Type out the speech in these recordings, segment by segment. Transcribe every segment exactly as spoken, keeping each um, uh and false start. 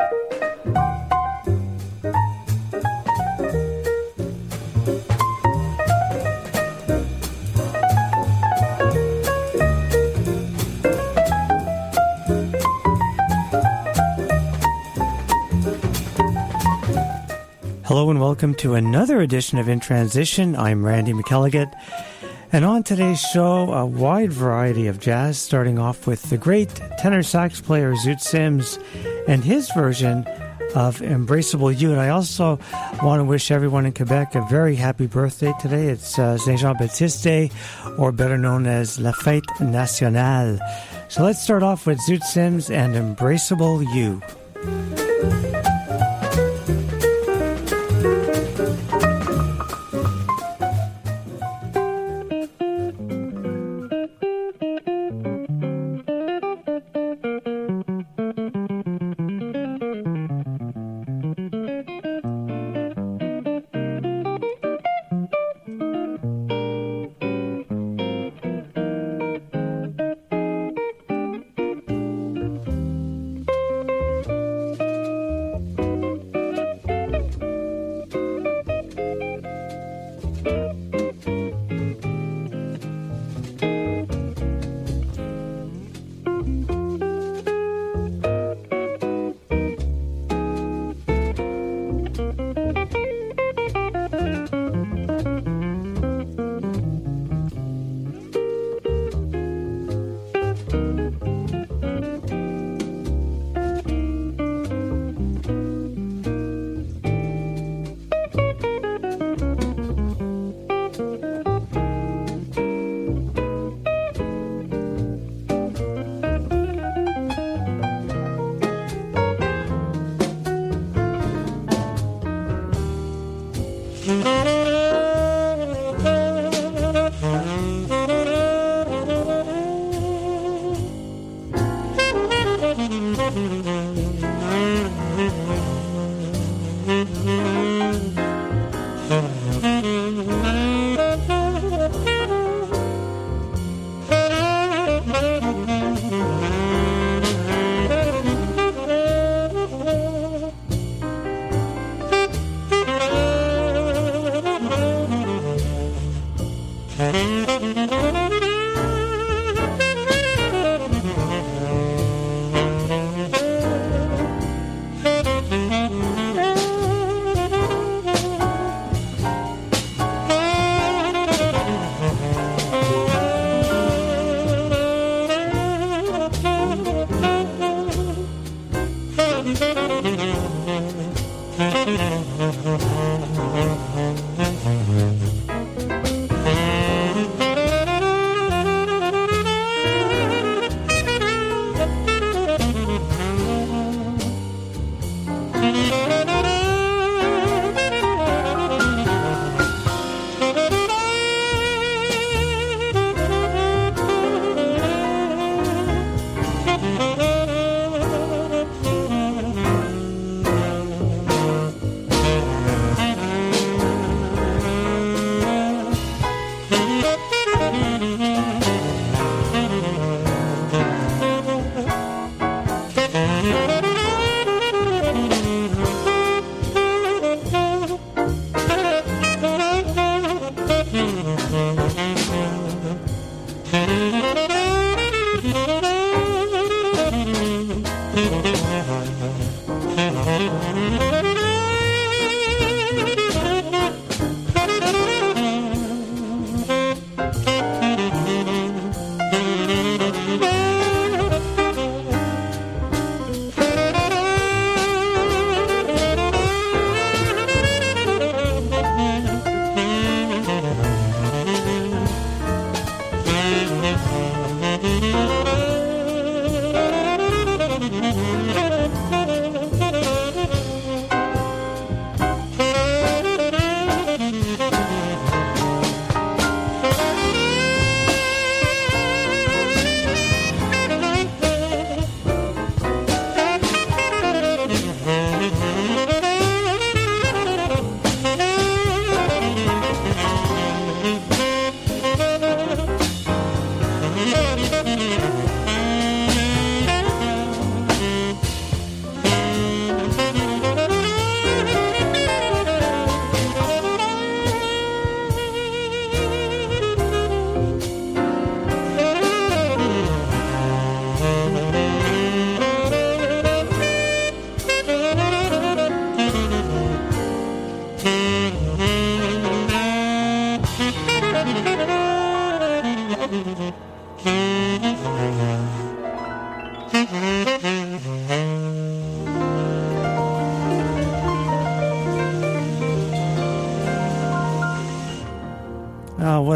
Hello and welcome to another edition of In Transition. I'm Randy McElligott, and on today's show, a wide variety of jazz, starting off with the great tenor sax player Zoot Sims and his version of Embraceable You. And I also want to wish everyone in Quebec a very happy birthday today. It's uh, Saint Jean-Baptiste Day, or better known as La Fête Nationale. So let's start off with Zoot Sims and Embraceable You.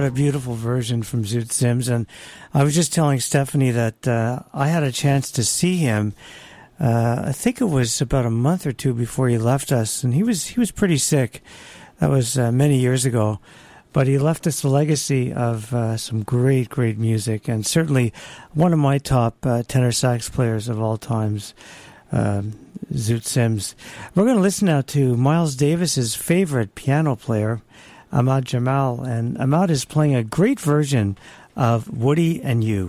a beautiful version from Zoot Sims. And I was just telling Stephanie that uh, I had a chance to see him. Uh, I think it was about a month or two before he left us, and he was he was pretty sick. That was uh, many years ago. But he left us a legacy of uh, some great, great music, and certainly one of my top uh, tenor sax players of all times, uh, Zoot Sims. We're going to listen now to Miles Davis's favorite piano player, Ahmad Jamal, and Ahmad is playing a great version of Woody and You.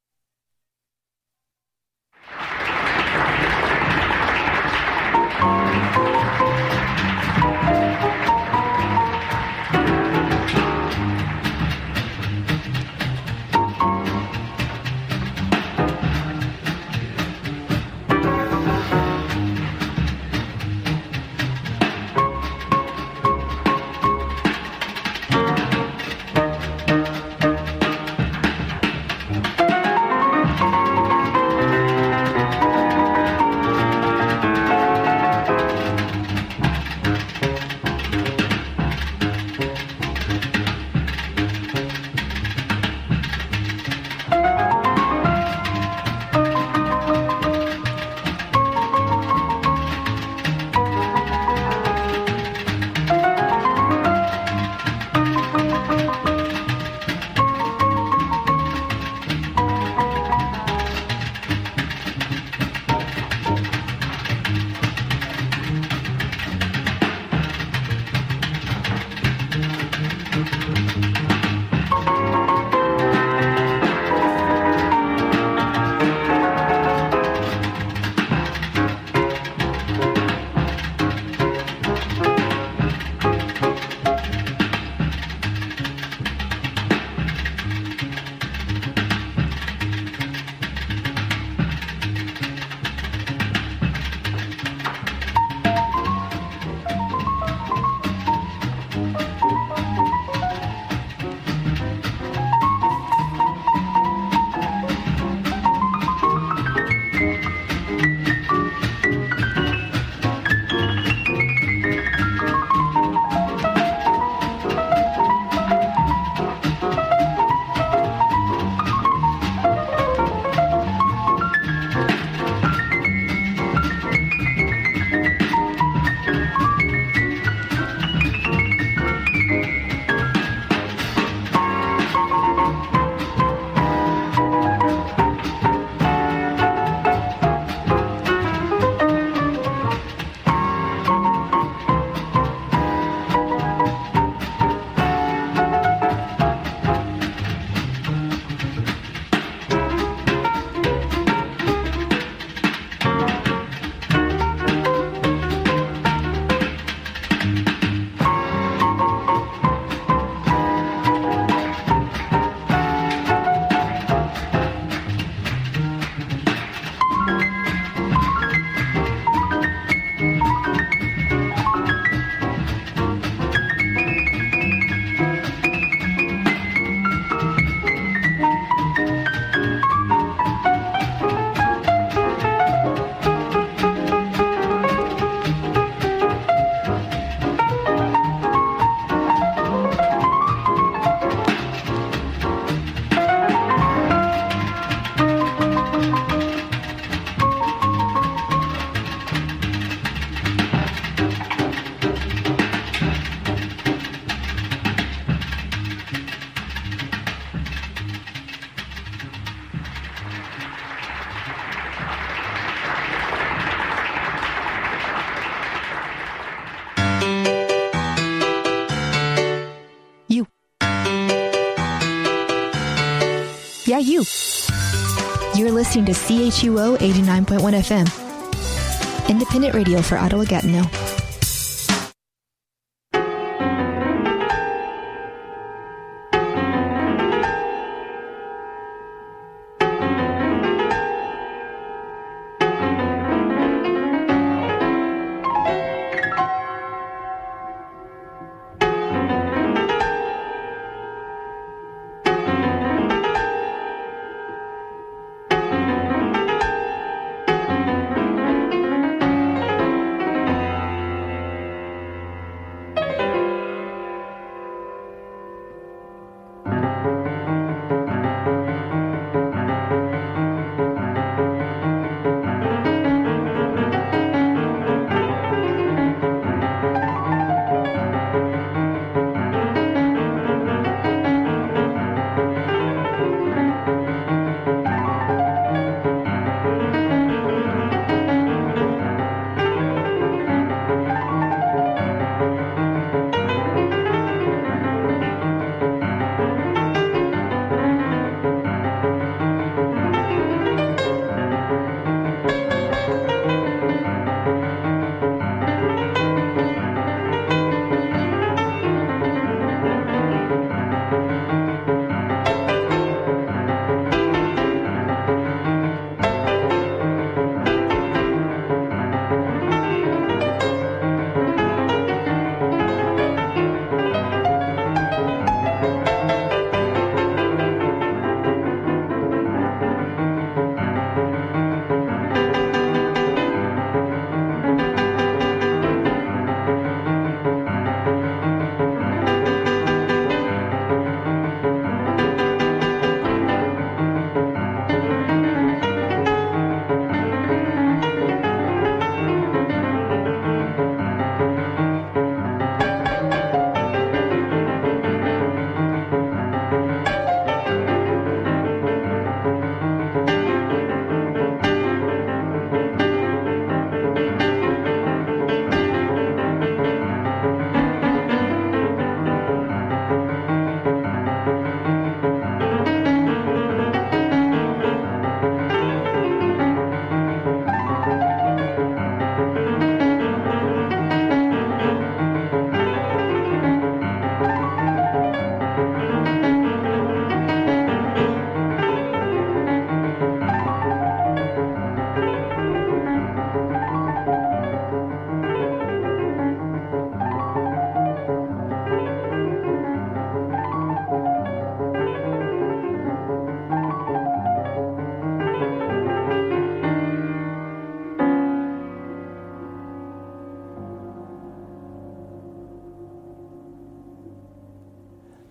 Yeah, you. You're listening to C H U O eighty-nine point one F M, independent radio for Ottawa-Gatineau.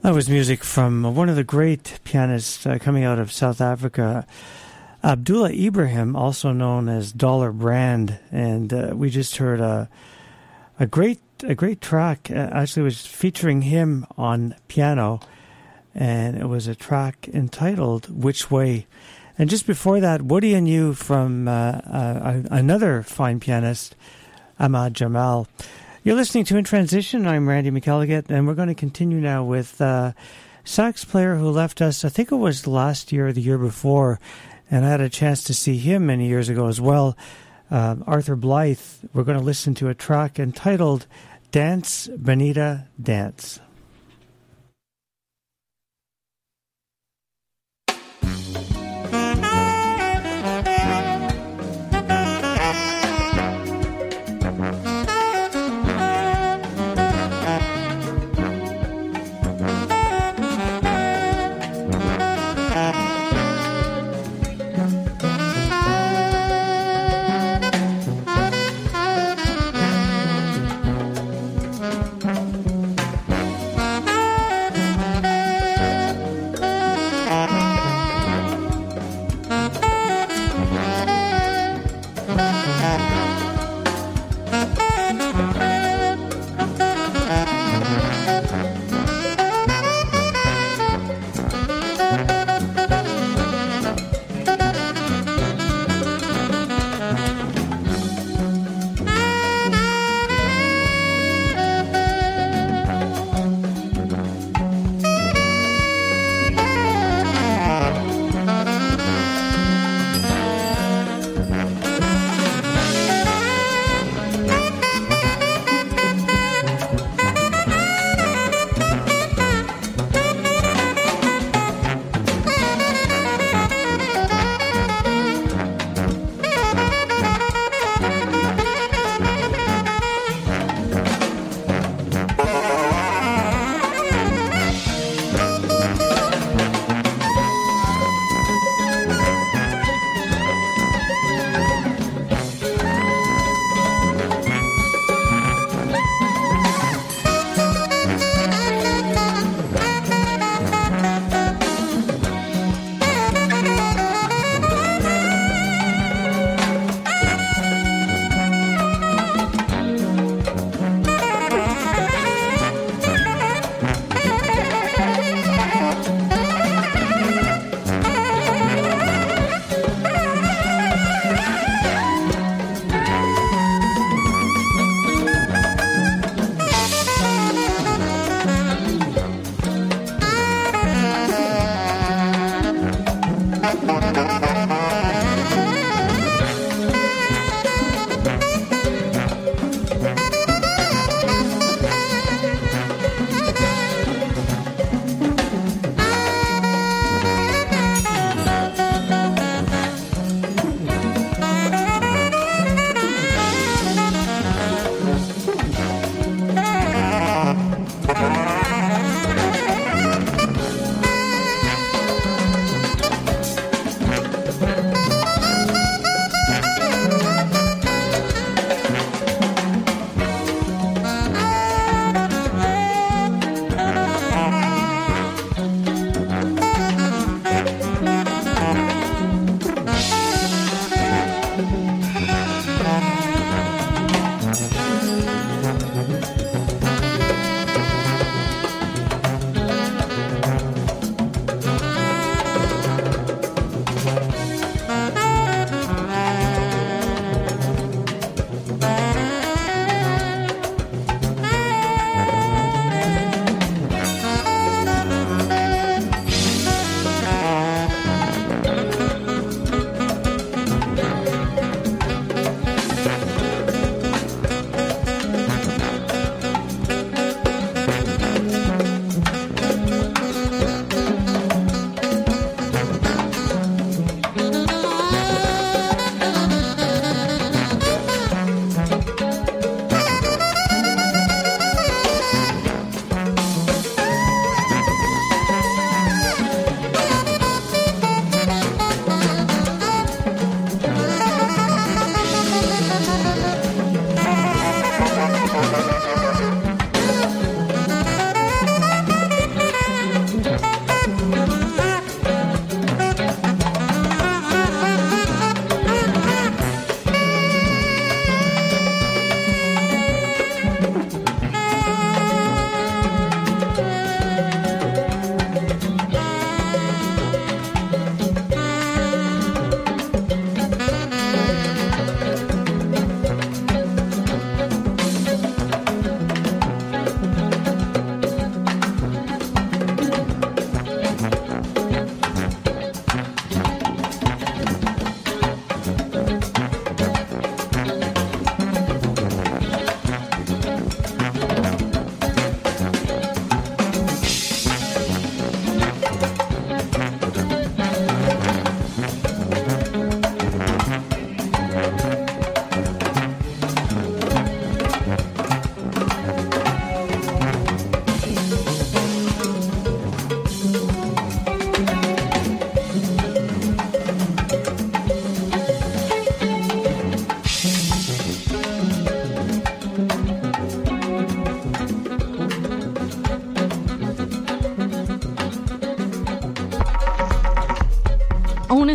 That was music from one of the great pianists uh, coming out of South Africa, Abdullah Ibrahim, also known as Dollar Brand, and uh, we just heard a a great a great track. Uh, actually, it was featuring him on piano, and it was a track entitled "Which Way." And just before that, Woody and You from uh, uh, another fine pianist, Ahmad Jamal. You're listening to In Transition. I'm Randy McElligott, and we're going to continue now with uh, sax player who left us, I think it was last year or the year before, and I had a chance to see him many years ago as well, uh, Arthur Blythe. We're going to listen to a track entitled Dance, Benita, Dance.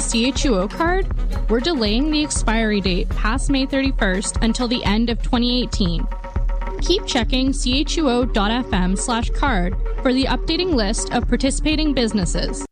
C H U O card, we're delaying the expiry date past May thirty-first until the end of twenty eighteen. Keep checking chuo.fm slash card for the updating list of participating businesses.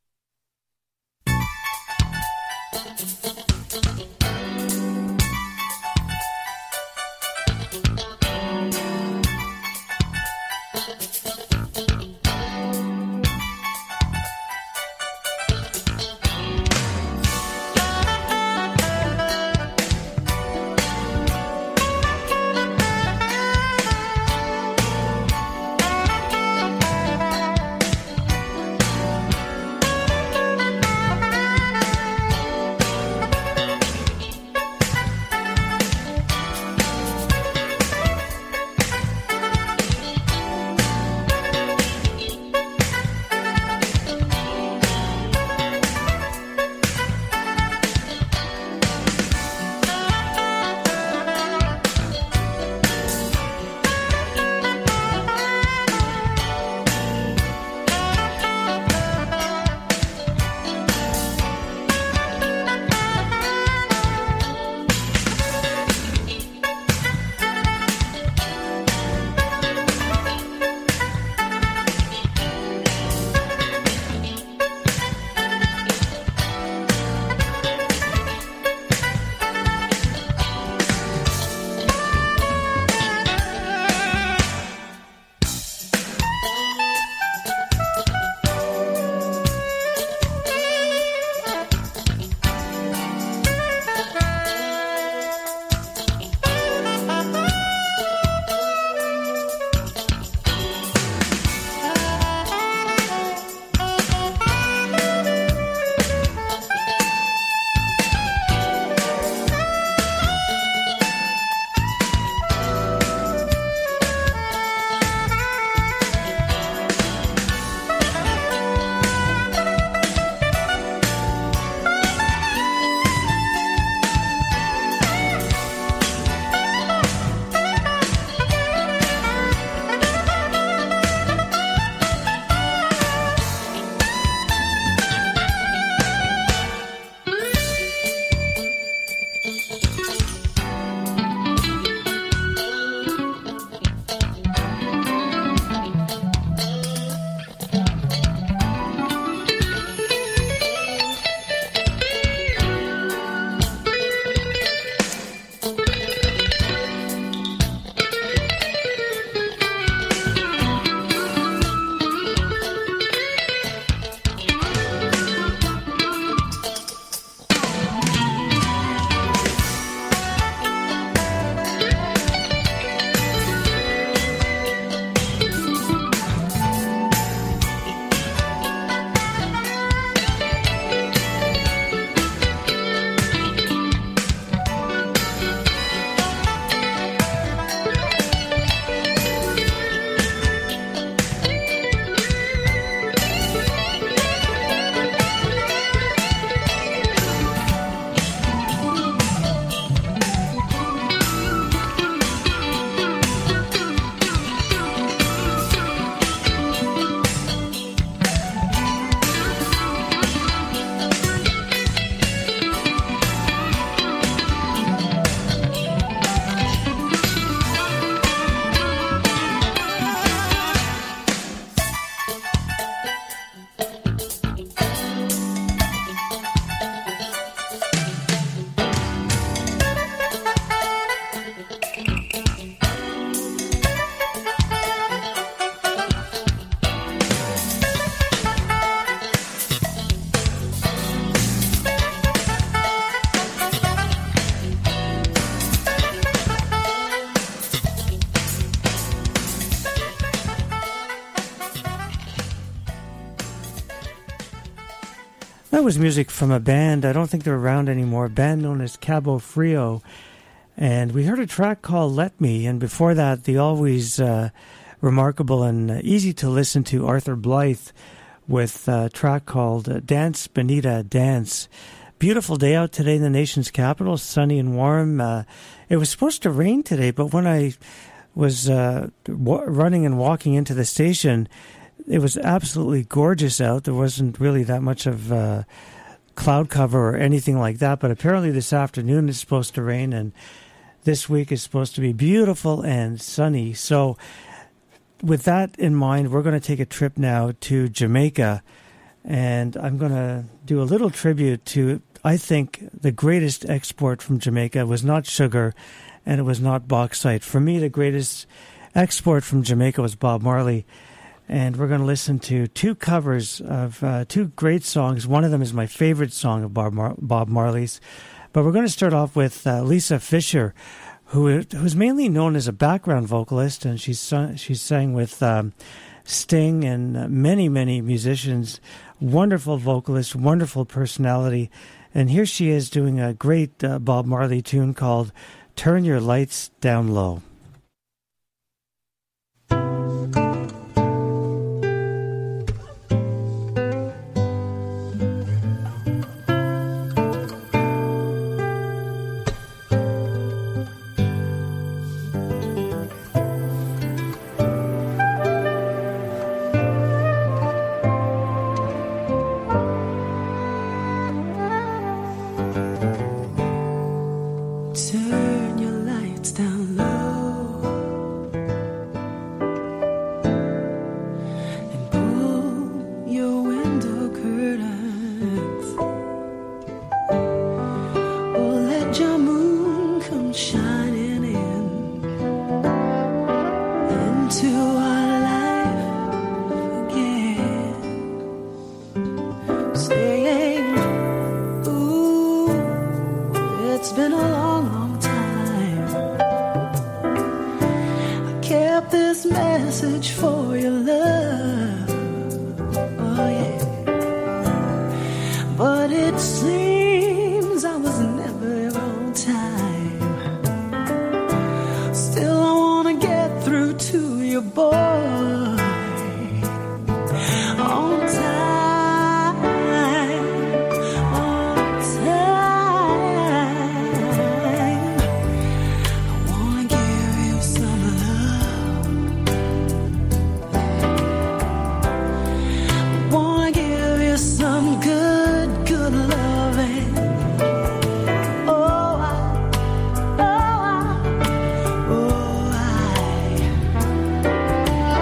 That was music from a band, I don't think they're around anymore, a band known as Cabo Frio. And we heard a track called Let Me, and before that, the always uh, remarkable and uh, easy to listen to Arthur Blythe with a track called uh, Dance, Benita, Dance. Beautiful day out today in the nation's capital, sunny and warm. Uh, it was supposed to rain today, but when I was uh, w- running and walking into the station, it was absolutely gorgeous out. There wasn't really that much of uh, cloud cover or anything like that, but apparently this afternoon is supposed to rain, and this week is supposed to be beautiful and sunny. So with that in mind, we're going to take a trip now to Jamaica, and I'm going to do a little tribute to, I think, the greatest export from Jamaica. It was not sugar, and it was not bauxite. For me, the greatest export from Jamaica was Bob Marley, and we're going to listen to two covers of uh, two great songs. One of them is my favorite song of Bob, Mar- Bob Marley's, but we're going to start off with uh, Lisa Fisher, who who's mainly known as a background vocalist, and she's sung, she's sang with um, Sting and uh, many, many musicians. Wonderful vocalist, wonderful personality, and here she is doing a great uh, Bob Marley tune called Turn Your Lights Down Low. Turn your lights down low and pull your window curtains. Oh, let your moon come shining in into our life again, saying, ooh, it's been a long this message for your love, oh yeah, but it seems I was never on time. Still I wanna get through to you, boy, on time, on time. I wanna give you some love, some good, good loving. Oh, I, oh, I, oh, I.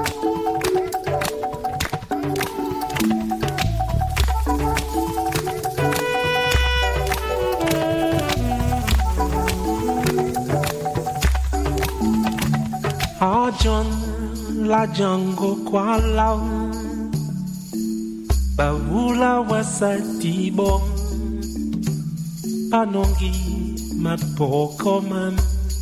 John la jango kwa lao Bawula wasati bon Panongi mapoko man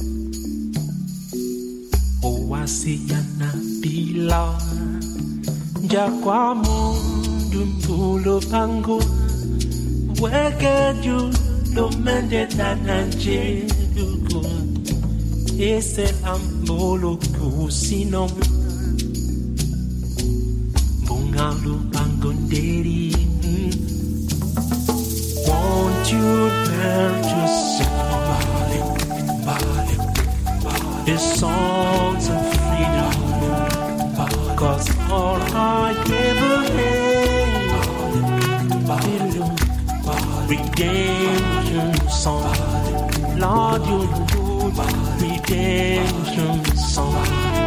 Owasi yana bila Jakwa mundu mpulo pango Weke ju lo mende tananje dugo Ese ambolo kusinom Bungalu pangonderi Won't you dare to sing the songs of freedom Cause all I ever had Redemption song Lord, you do redemption song.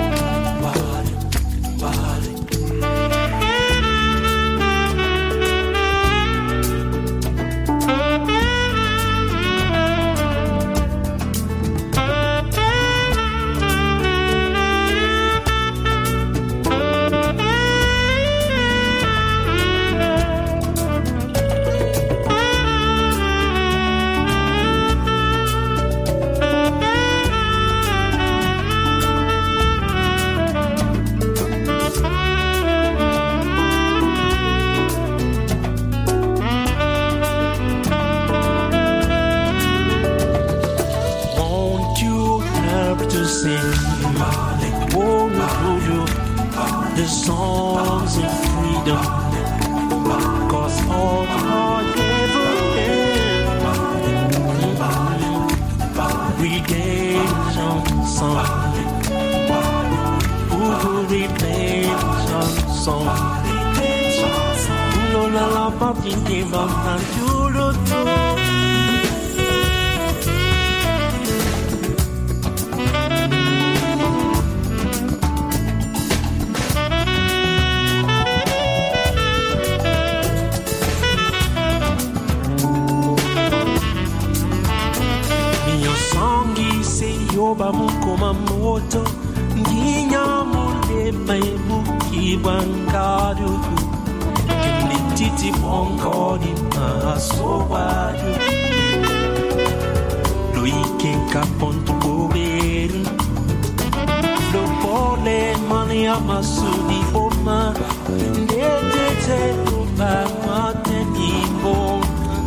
The songs of freedom, cause all I ever had, redemption song, ooh, redemption song, no la la pa pinti ba manjulo to. Yoba mukoma moto nginya munde maibu kibangadu kititi bongoni masowadu loike kapontu boberu lo pole mani amasudi oma ndete kuba mateni bon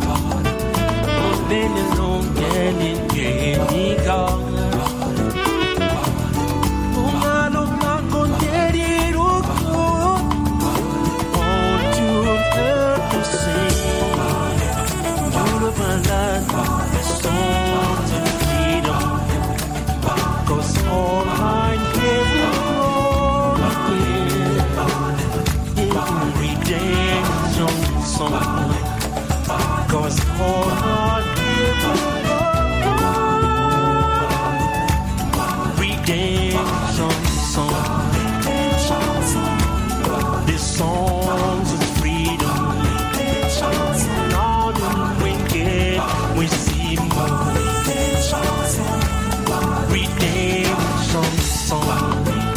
bene non geli geniga Cause all I give redemption song. This songs of freedom. Lord, we get, we see more. Redemption song.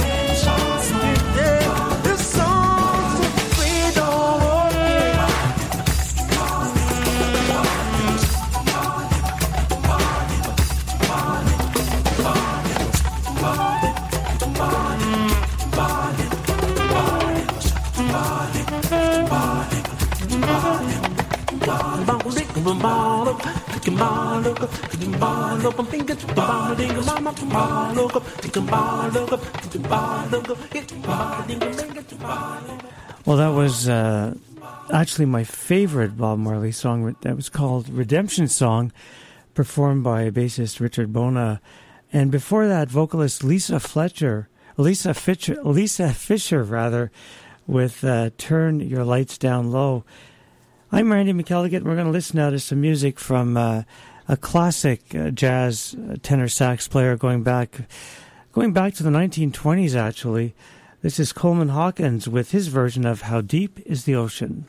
Well, that was uh, actually my favorite Bob Marley song. That was called Redemption Song, performed by bassist Richard Bona. And before that, vocalist Lisa Fletcher, Lisa Fisher, Lisa Fisher rather, with uh, Turn Your Lights Down Low. I'm Randy McElligott. We're going to listen now to some music from uh, a classic uh, jazz tenor sax player going back, going back to the nineteen twenties, actually. This is Coleman Hawkins with his version of How Deep is the Ocean.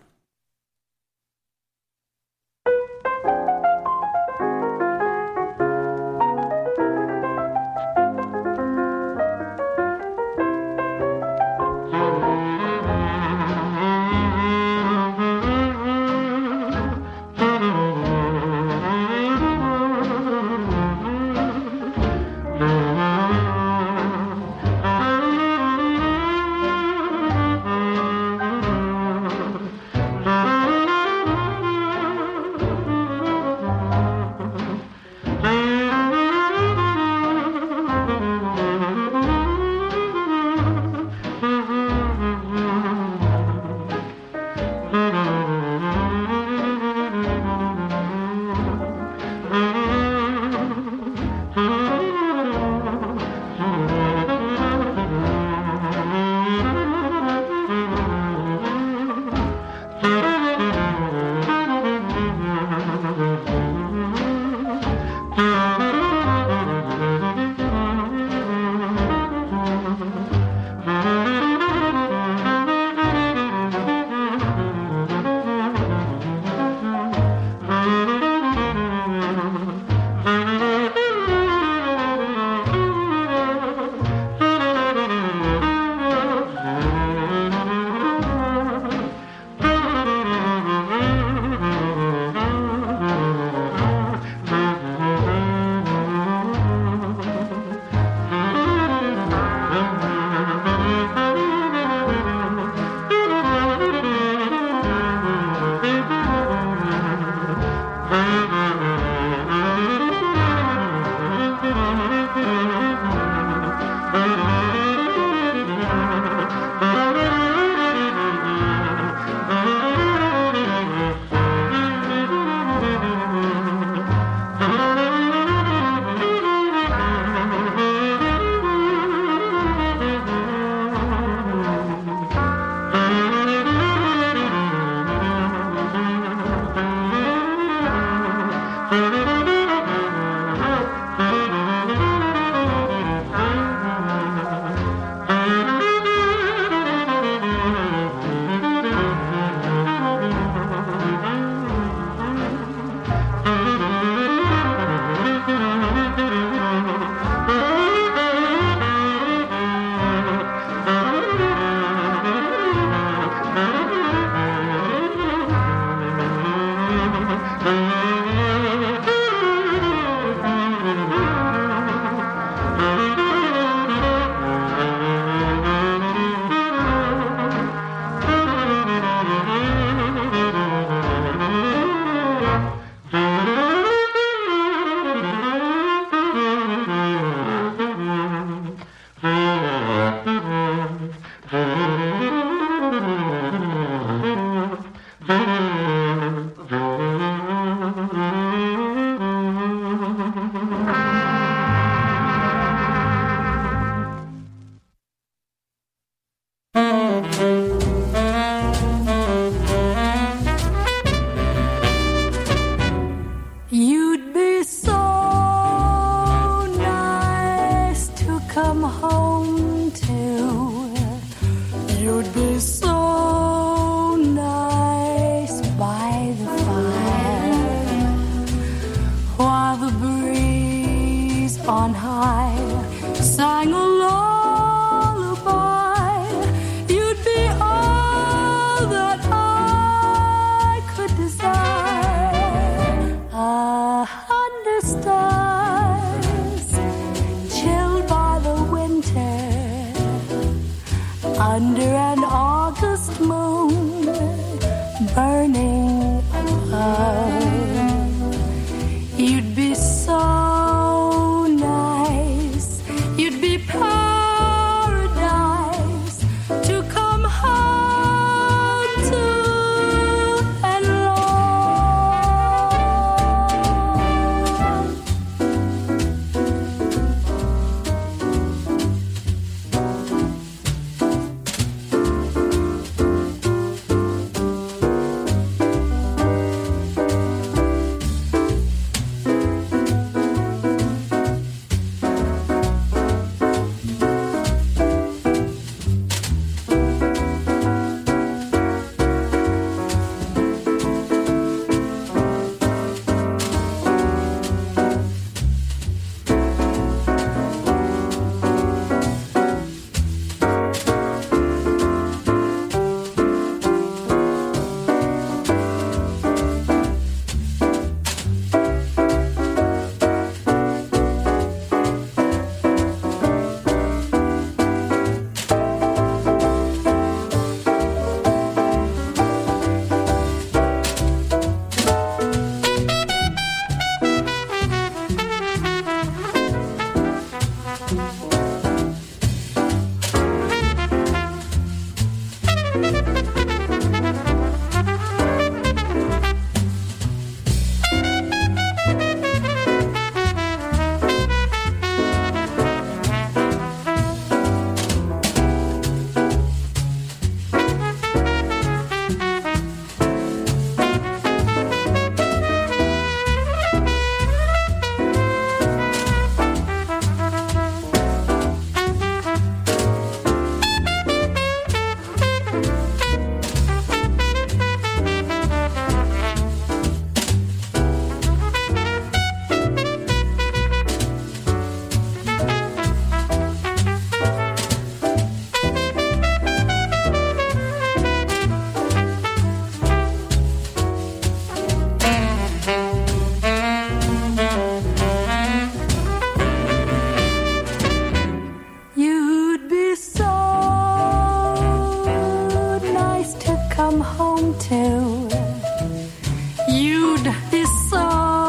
come home to. You'd be so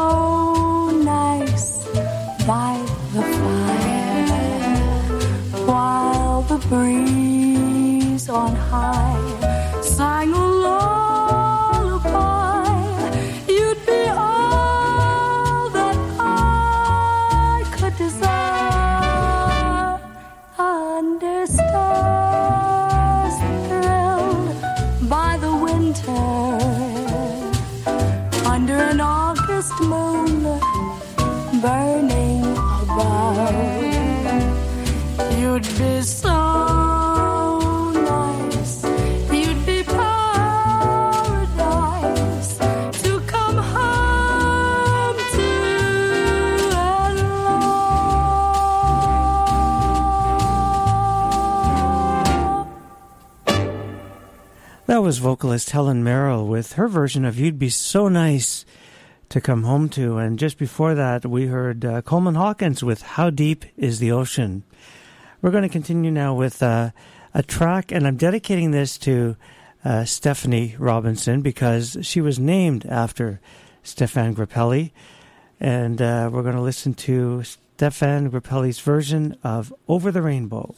nice by the fire, while the breeze on high sang a lullaby. You'd be all that I could desire. Under stars thrilled by the winter, under an August moon burning above, you'd be so nice, you'd be paradise to come home to and love. That was vocalist Helen Merrill with her version of You'd Be So Nice to Come Home To. And just before that, we heard uh, Coleman Hawkins with How Deep Is the Ocean. We're going to continue now with uh, a track, and I'm dedicating this to uh, Stephanie Robinson because she was named after Stéphane Grappelli. And uh, we're going to listen to Stéphane Grappelli's version of Over the Rainbow.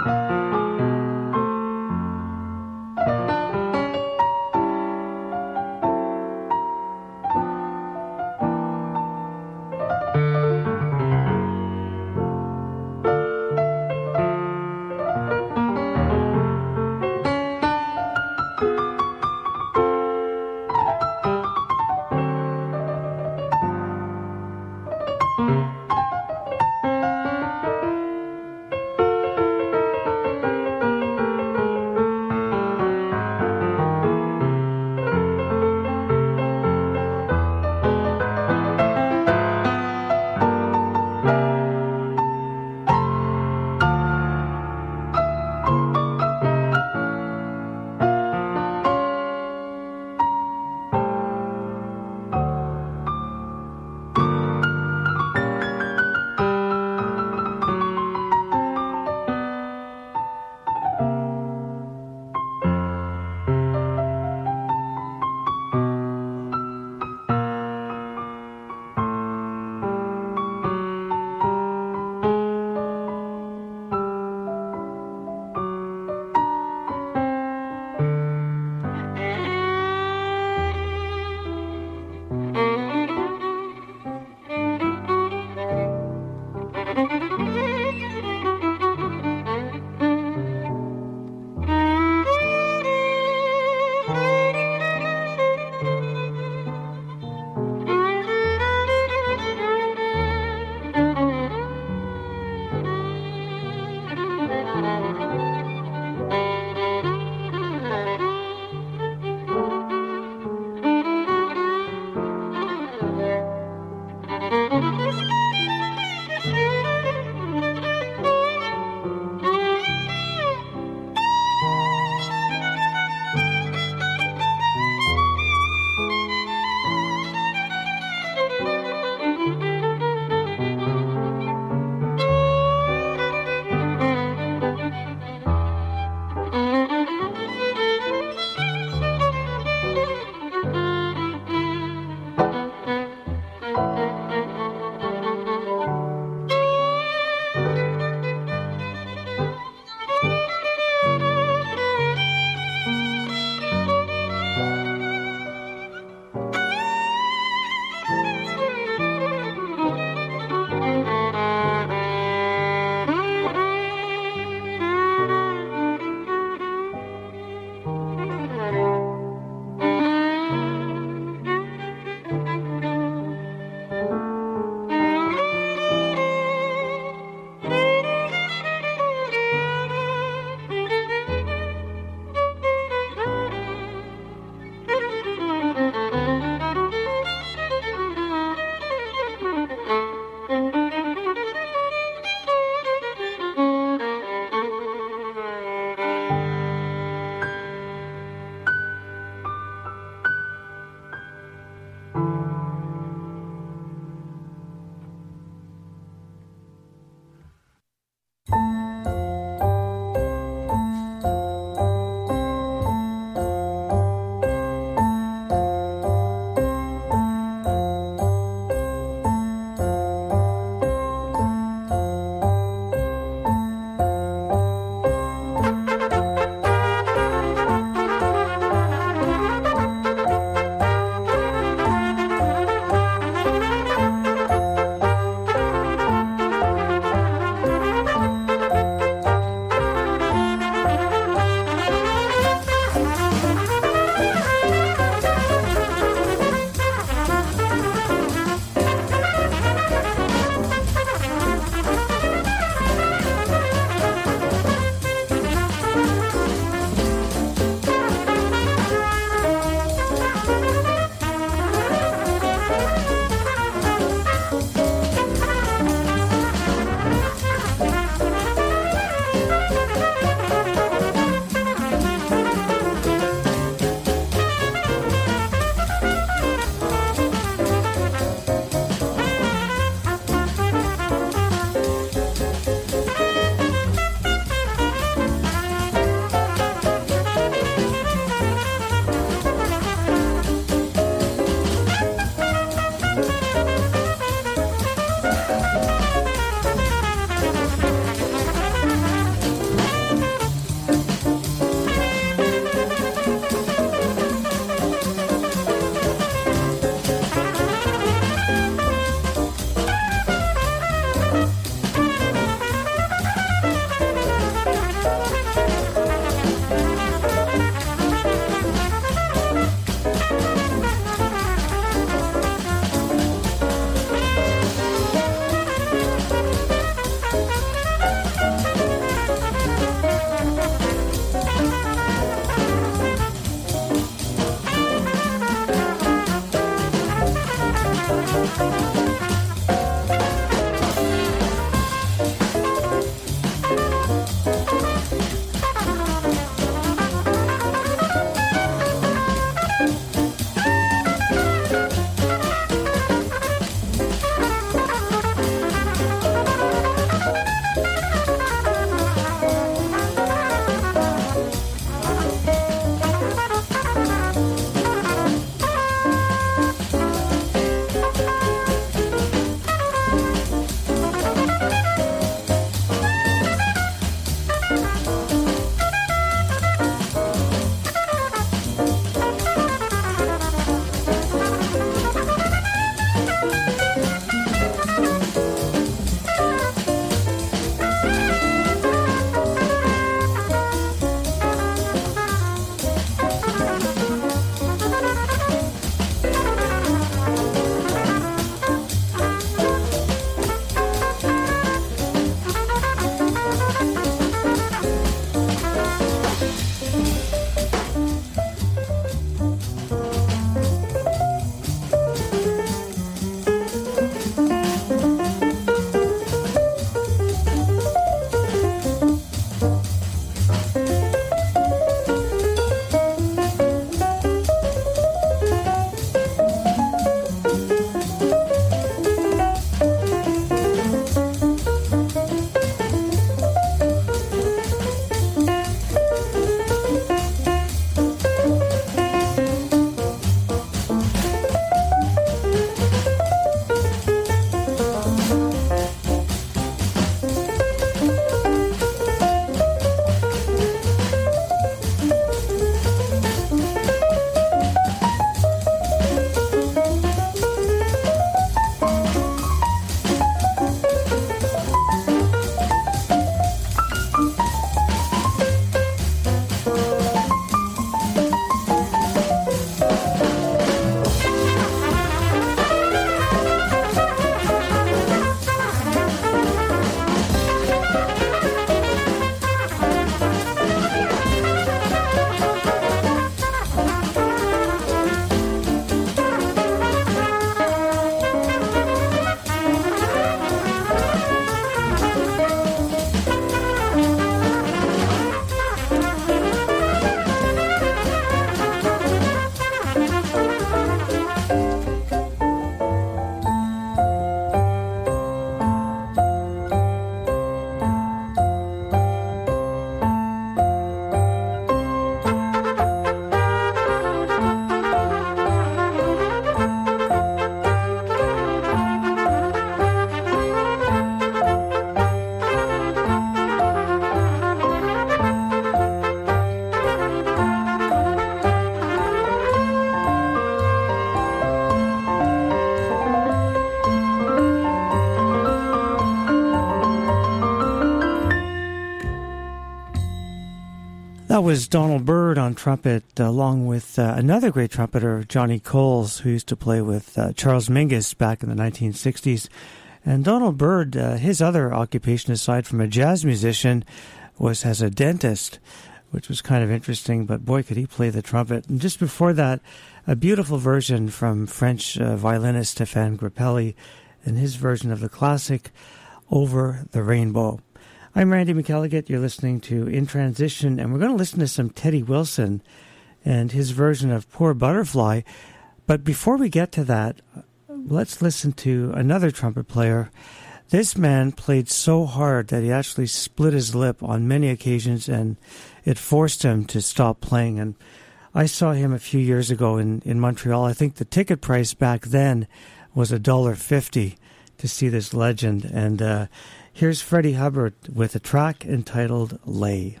That was Donald Byrd on trumpet, uh, along with uh, another great trumpeter, Johnny Coles, who used to play with uh, Charles Mingus back in the nineteen sixties. And Donald Byrd, uh, his other occupation aside from a jazz musician was as a dentist, which was kind of interesting, but boy, could he play the trumpet. And just before that, a beautiful version from French uh, violinist Stéphane Grappelli and his version of the classic Over the Rainbow. I'm Randy McElligott. You're listening to In Transition, and we're going to listen to some Teddy Wilson and his version of Poor Butterfly. But before we get to that, let's listen to another trumpet player. This man played so hard that he actually split his lip on many occasions, and it forced him to stop playing. And I saw him a few years ago in, in Montreal. I think the ticket price back then was one dollar fifty to see this legend. And uh, here's Freddie Hubbard with a track entitled Lay.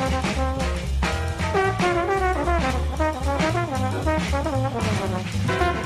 Thank you.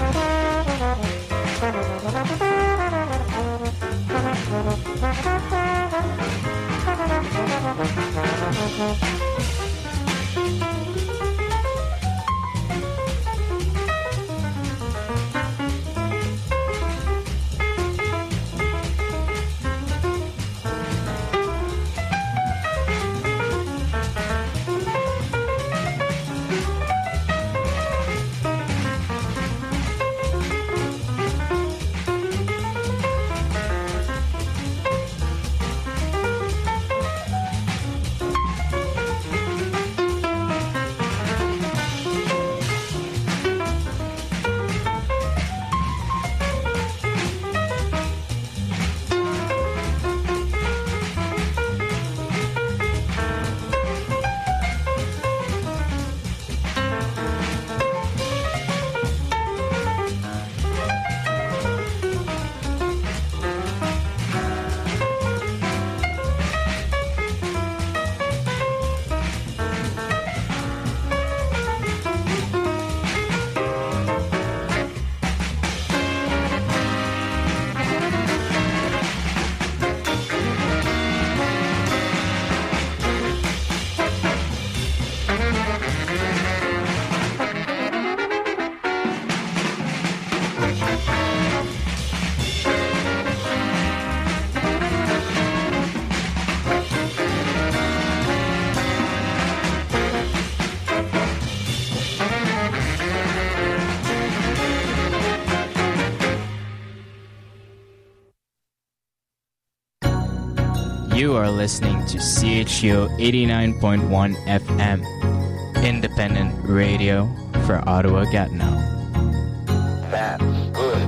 You are listening to C H U eighty-nine point one F M, independent radio for Ottawa-Gatineau. That's good.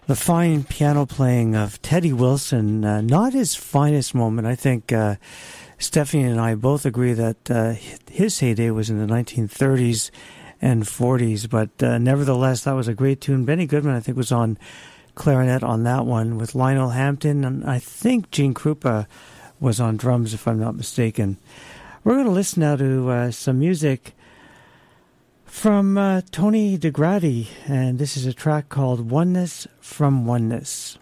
the fine piano playing of Teddy Wilson, uh, not his finest moment. I think uh, Stephanie and I both agree that uh, his heyday was in the nineteen thirties and forties, but uh, nevertheless, that was a great tune. Benny Goodman, I think, was on clarinet on that one with Lionel Hampton, and I think Gene Krupa was on drums, if I'm not mistaken. We're going to listen now to uh, some music from uh, Tony DeGrady, and this is a track called Oneness from Oneness.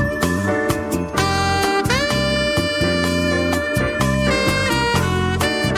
Thank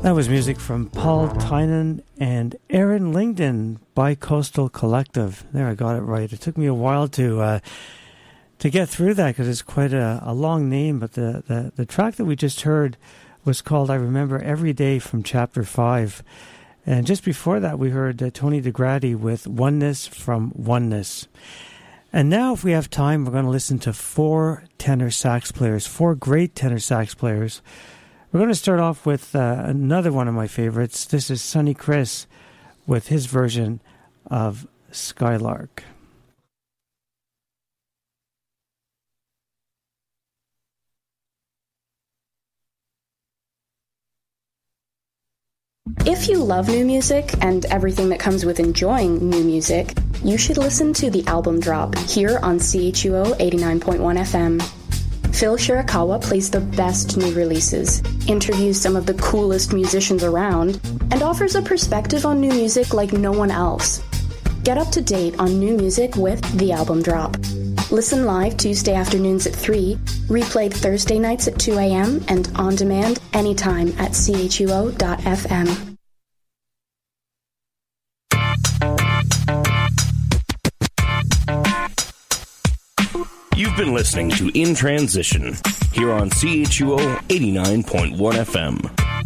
That was music from Paul Tynan and Aaron Lingdon, Bi-Coastal Collective. There, I got it right. It took me a while to uh, to get through that because it's quite a, a long name, but the, the, the track that we just heard was called I Remember Every Day from Chapter five. And just before that, we heard uh, Tony DeGrady with Oneness from Oneness. And now, if we have time, we're going to listen to four tenor sax players, four great tenor sax players. We're going to start off with uh, another one of my favorites. This is Sonny Criss with his version of Skylark. If you love new music and everything that comes with enjoying new music, you should listen to the album drop here on C H U O eighty-nine point one F M. Phil Shirakawa plays the best new releases, interviews some of the coolest musicians around, and offers a perspective on new music like no one else. Get up to date on new music with The Album Drop. Listen live Tuesday afternoons at three, replayed Thursday nights at two a.m., and on demand anytime at C H U O dot F M. You've been listening to In Transition here on C H U O eighty-nine point one F M.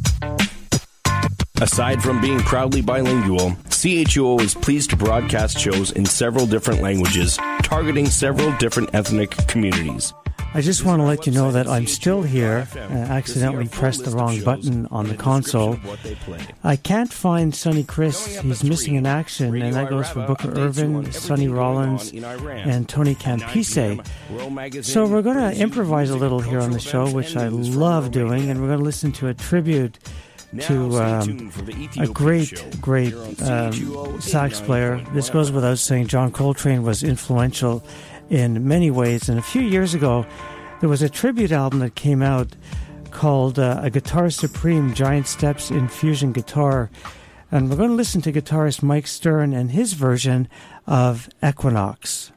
Aside from being proudly bilingual, C H U O is pleased to broadcast shows in several different languages, targeting several different ethnic communities. I just want to let you know that I'm still here. I accidentally pressed the wrong button on the console. I can't find Sonny Criss. He's missing in action, and that goes for Booker Irvin, Sonny Rollins, and Tony Campise. So we're going to improvise a little here on the show, which I love doing, and we're going to listen to a tribute to um, a great, great um, sax player. This goes without saying. John Coltrane was influential in many ways, and a few years ago there was a tribute album that came out called uh, A Guitar Supreme, Giant Steps in Fusion Guitar, and we're going to listen to guitarist Mike Stern and his version of Equinox.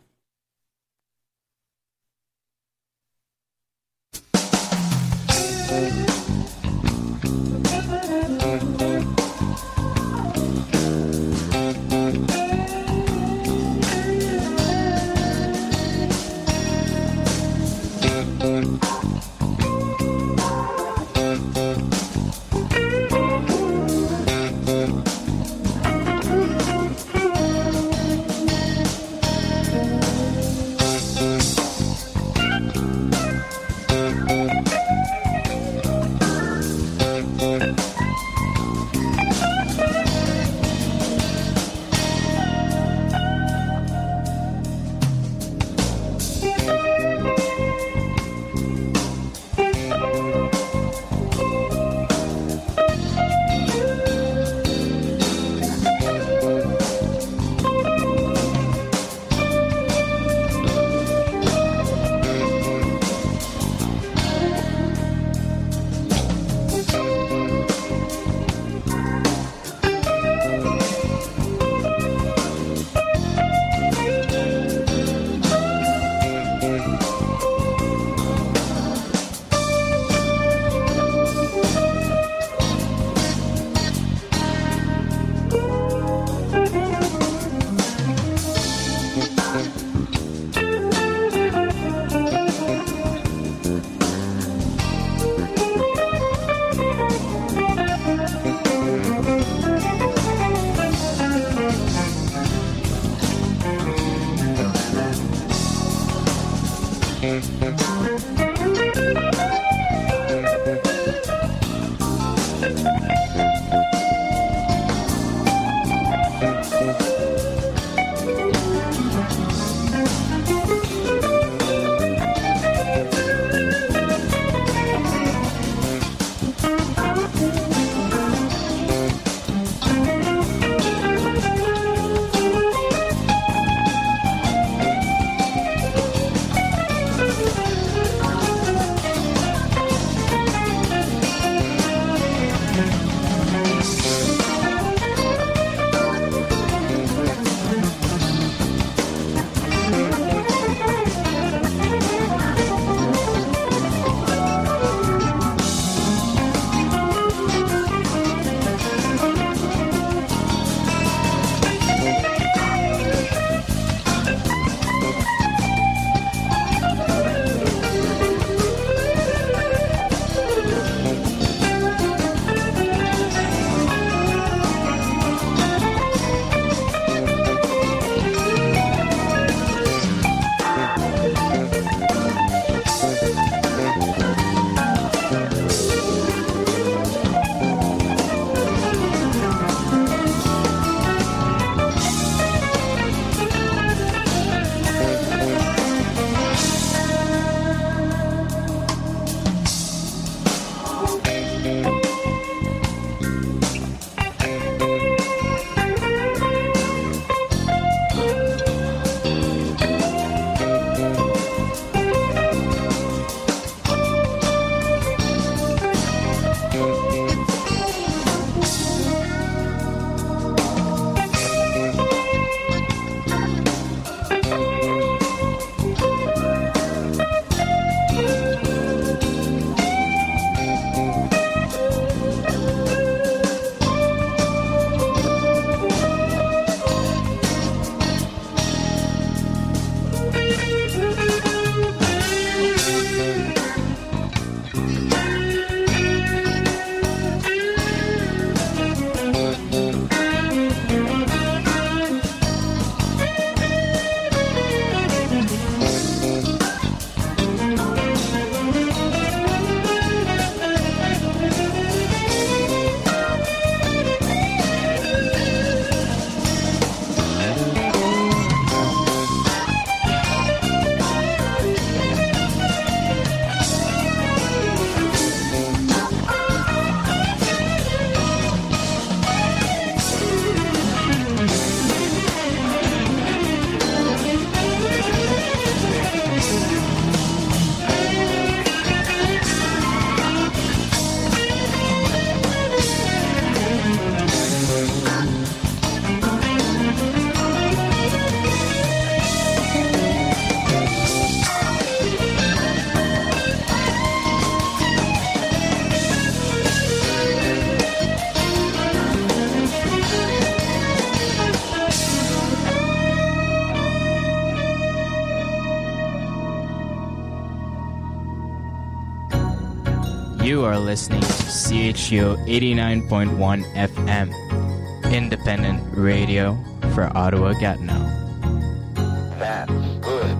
are listening to C H U O eighty-nine point one F M, independent radio for Ottawa-Gatineau. That's good.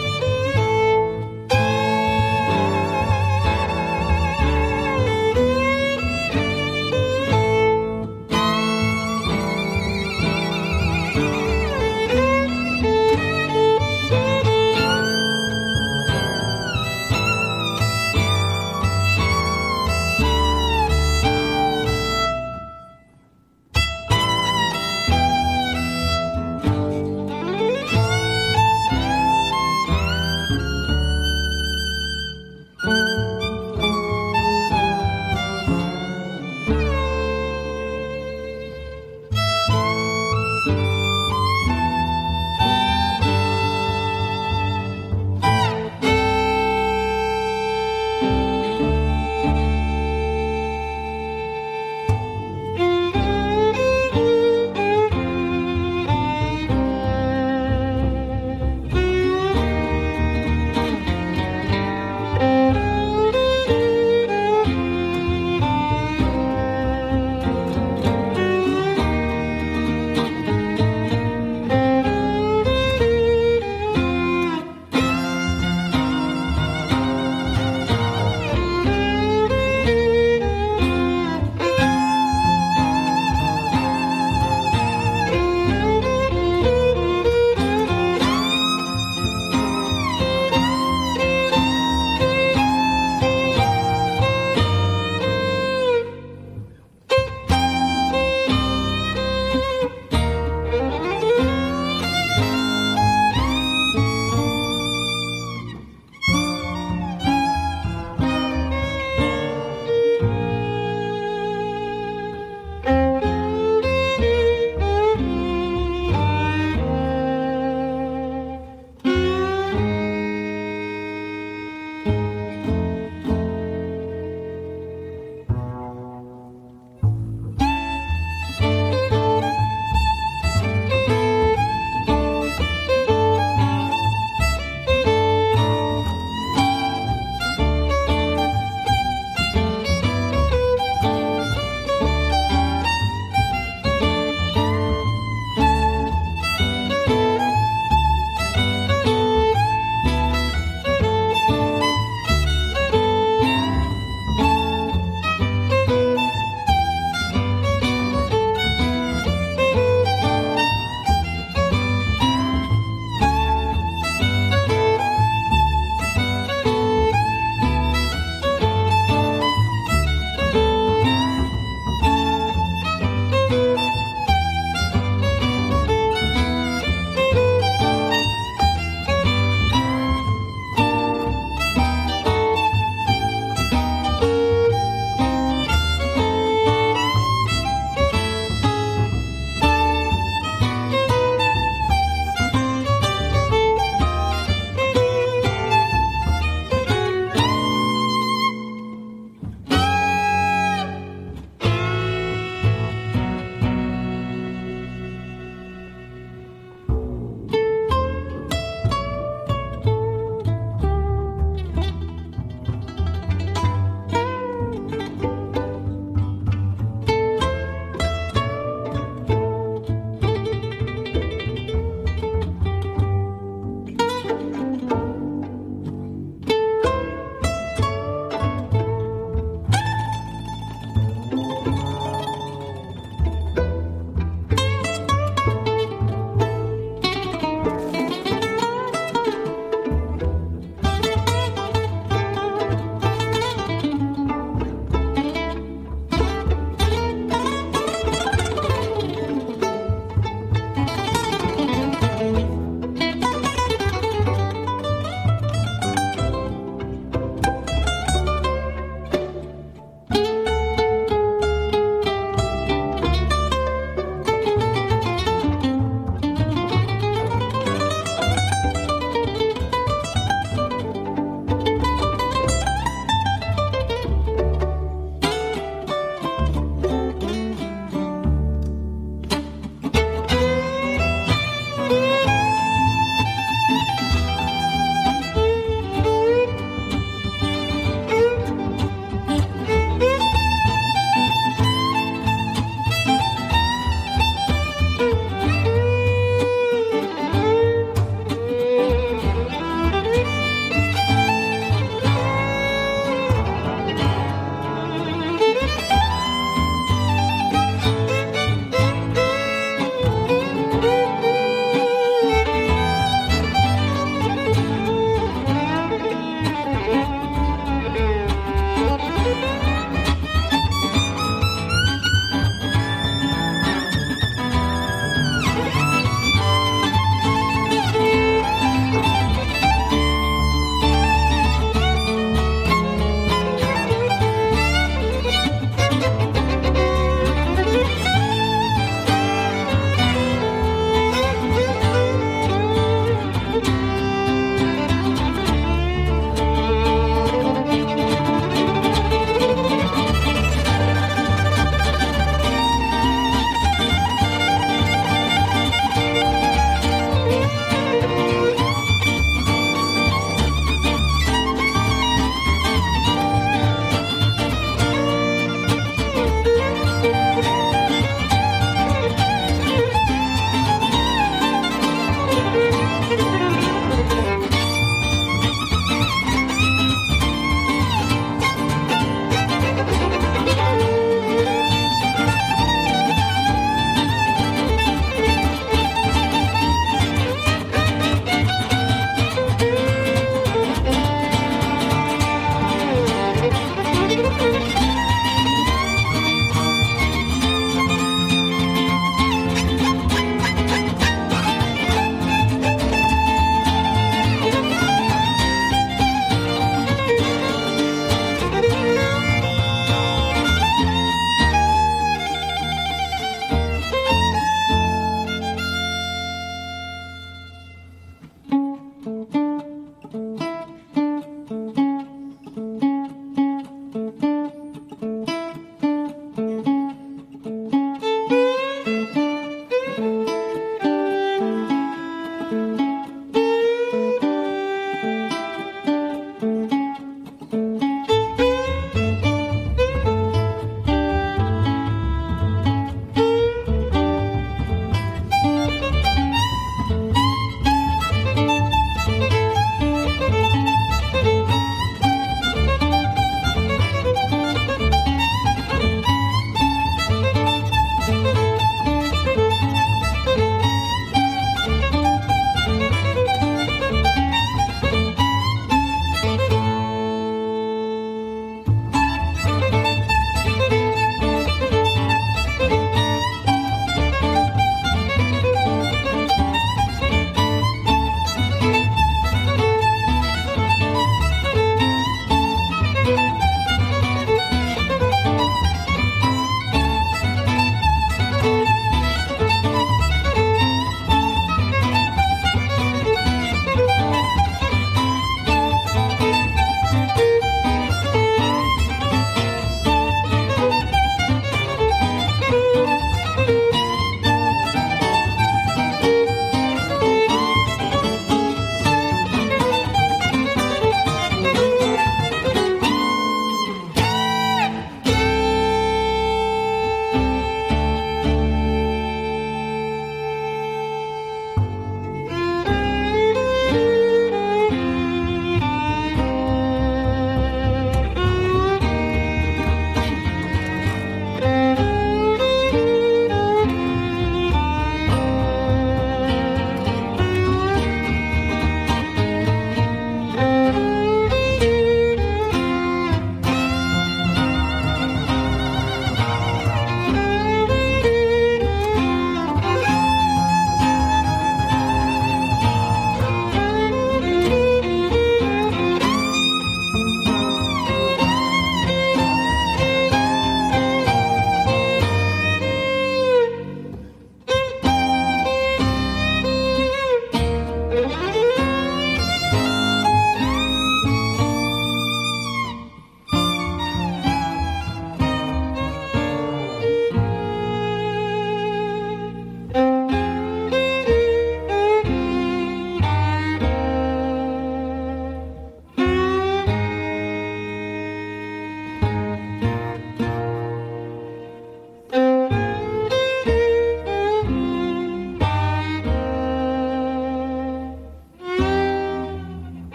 Thank you.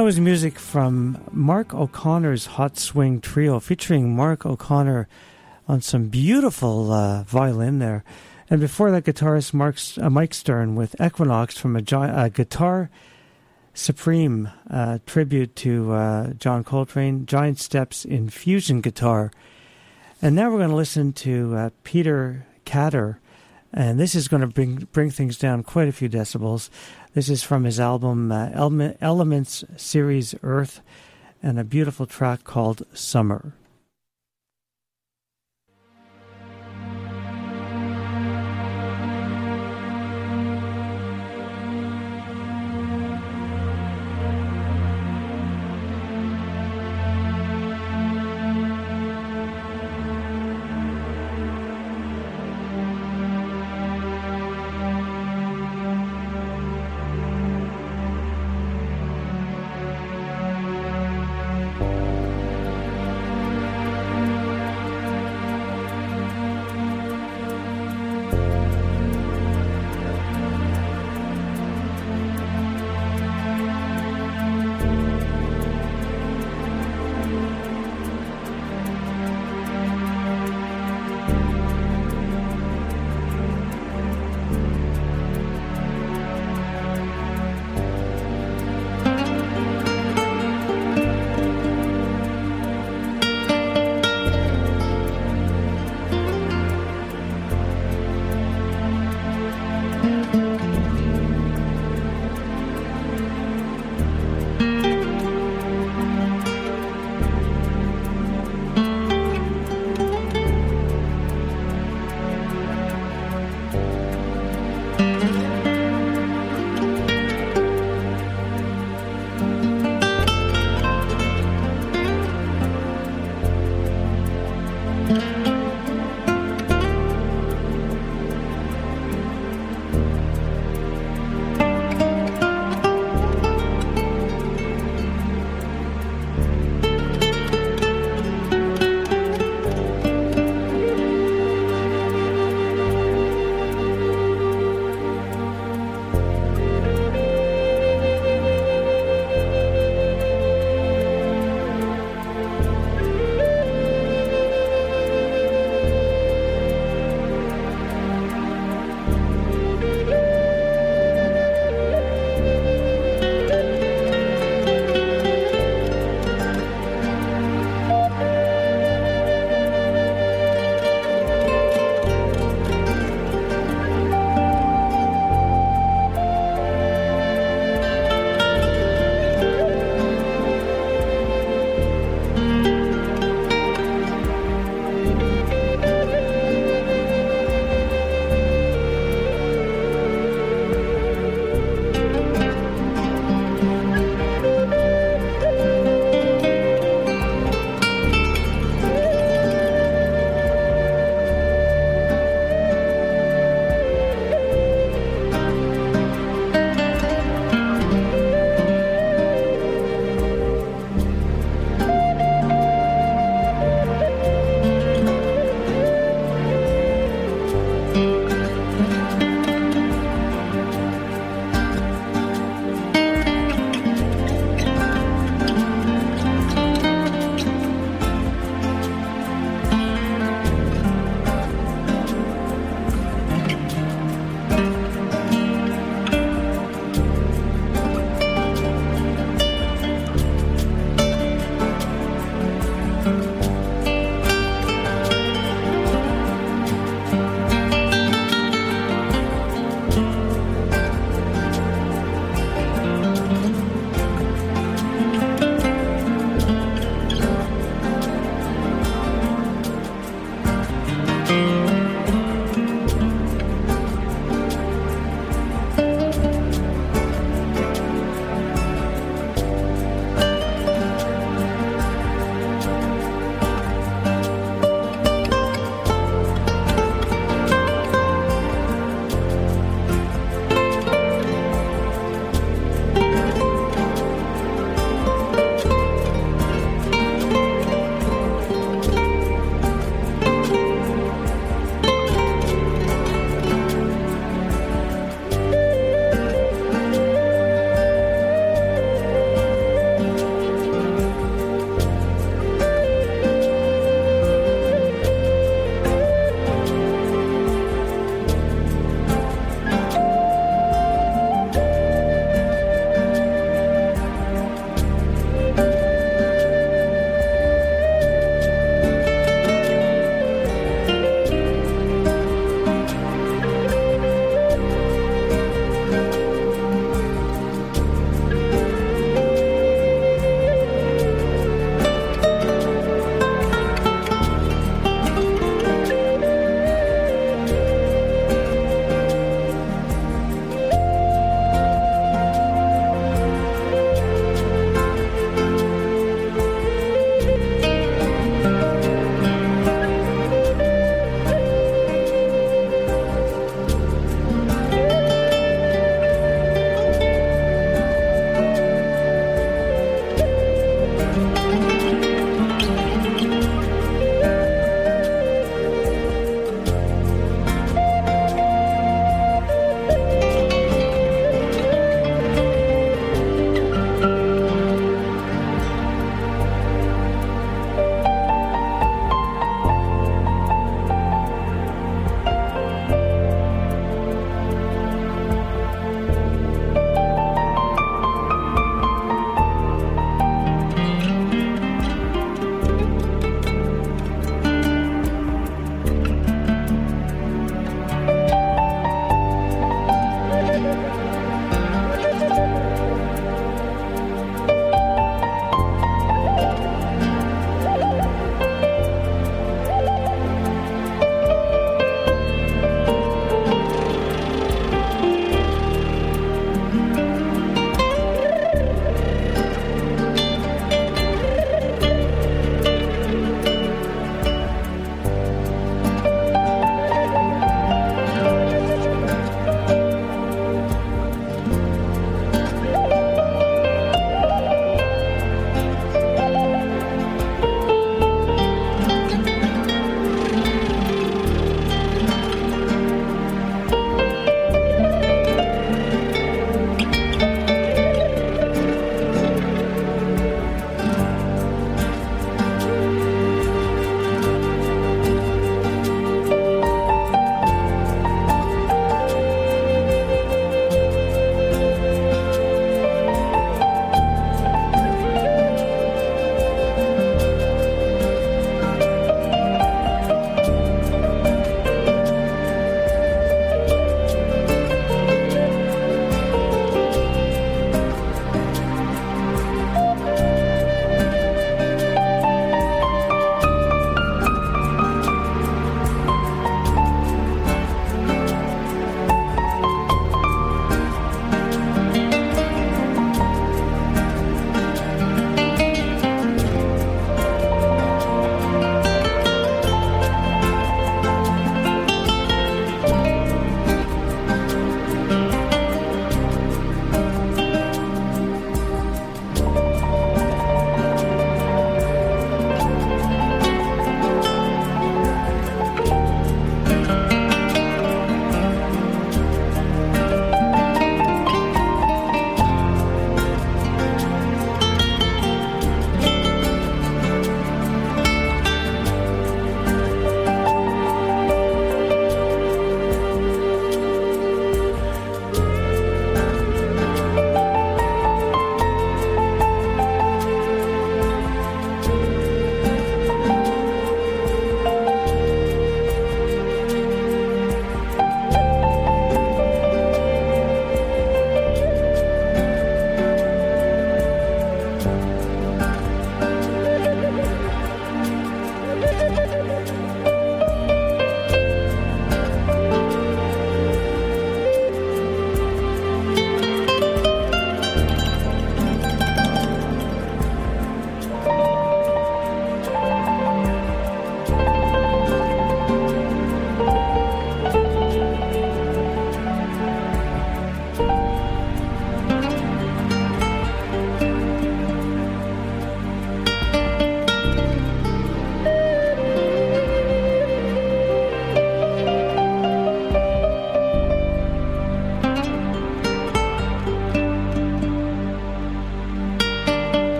That was music from Mark O'Connor's Hot Swing Trio, featuring Mark O'Connor on some beautiful uh, violin there. And before that, guitarist Mark, uh, Mike Stern with Equinox from a, gi- a Guitar Supreme uh, tribute to uh, John Coltrane, Giant Steps in Fusion Guitar. And now we're going to listen to uh, Peter Catter, and this is going to bring bring things down quite a few decibels. This is from his album uh, Ele- Elements Series Earth, and a beautiful track called Summer.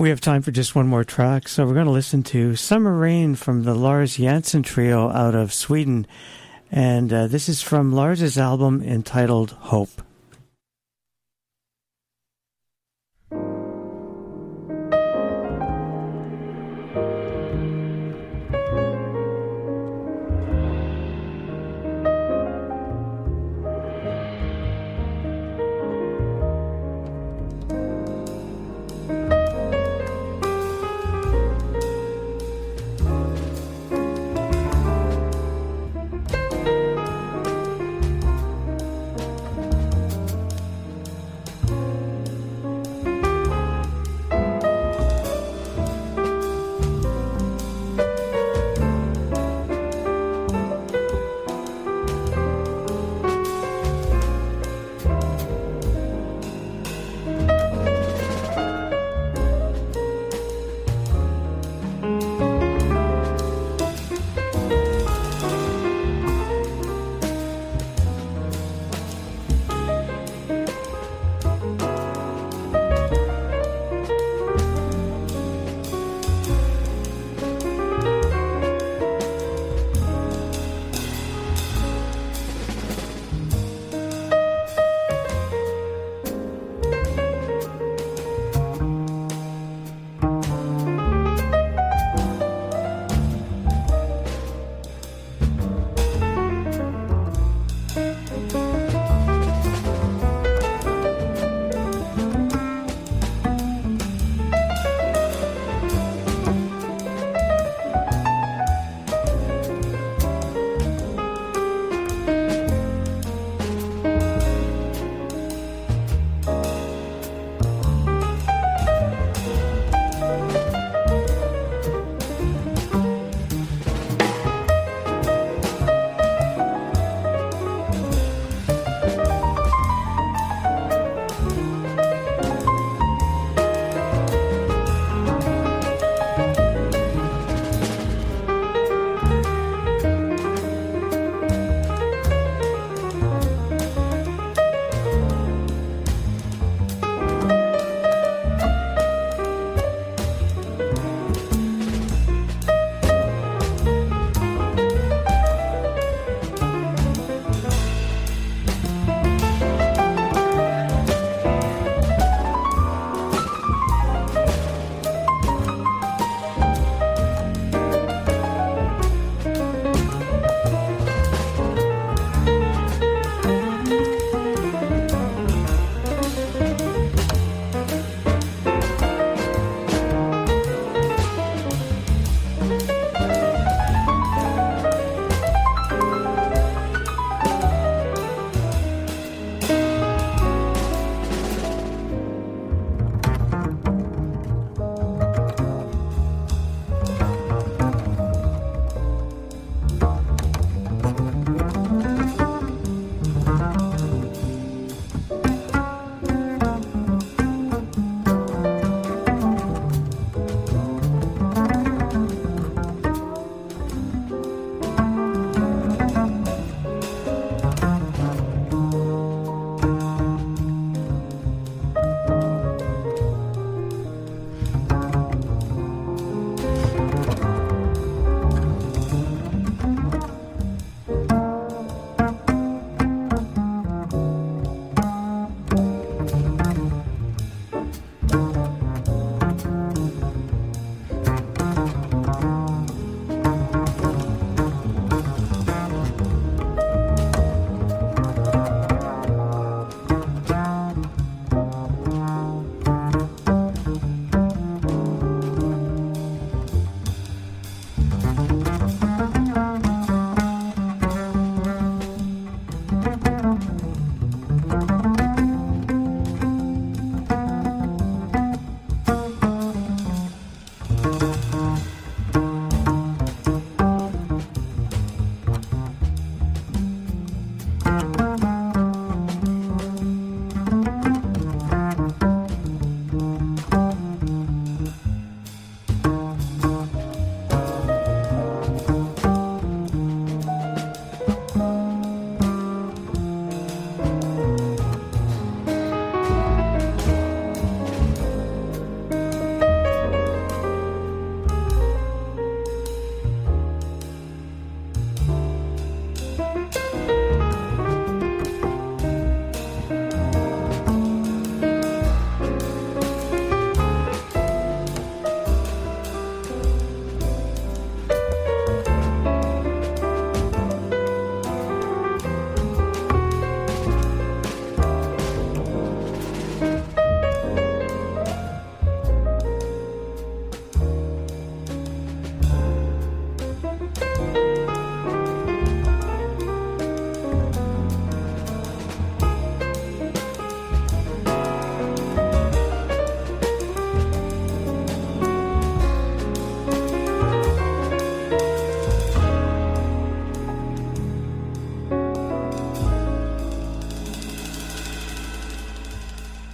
We have time for just one more track, so we're going to listen to Summer Rain from the Lars Janssen Trio out of Sweden. And uh, this is from Lars's album entitled Hope.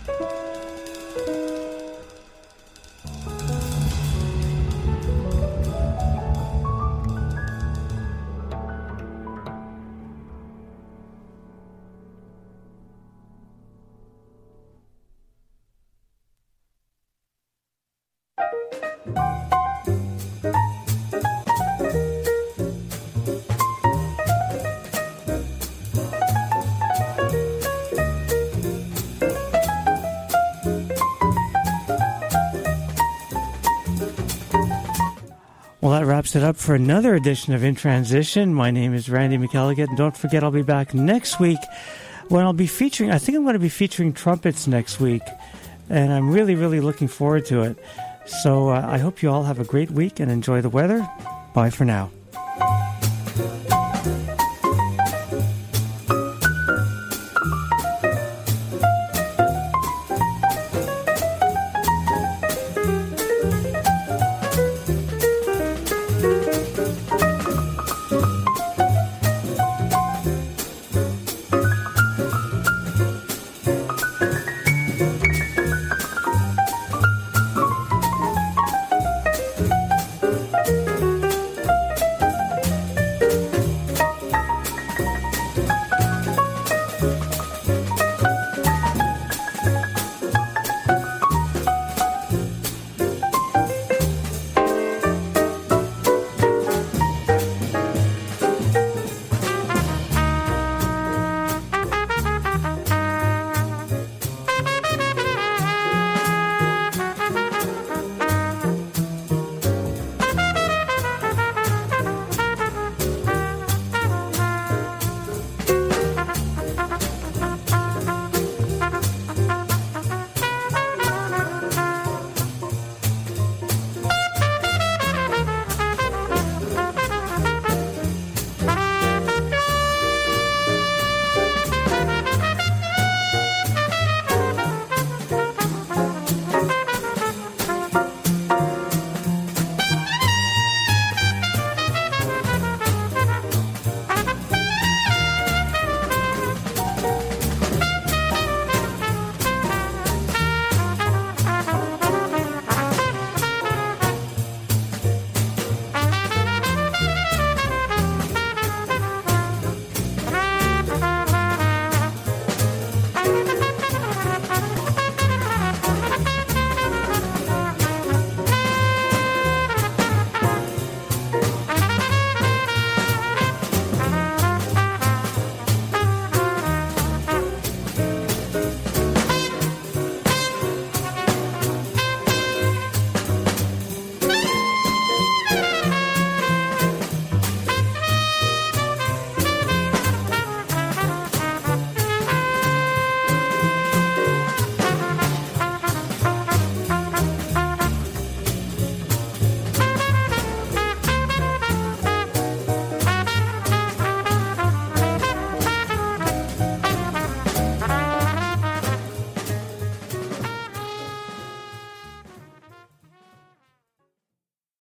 Well, that wraps it up for another edition of In Transition. My name is Randy McElligott, and don't forget I'll be back next week when I'll be featuring, I think I'm going to be featuring trumpets next week, and I'm really, really looking forward to it. So uh, I hope you all have a great week and enjoy the weather. Bye for now.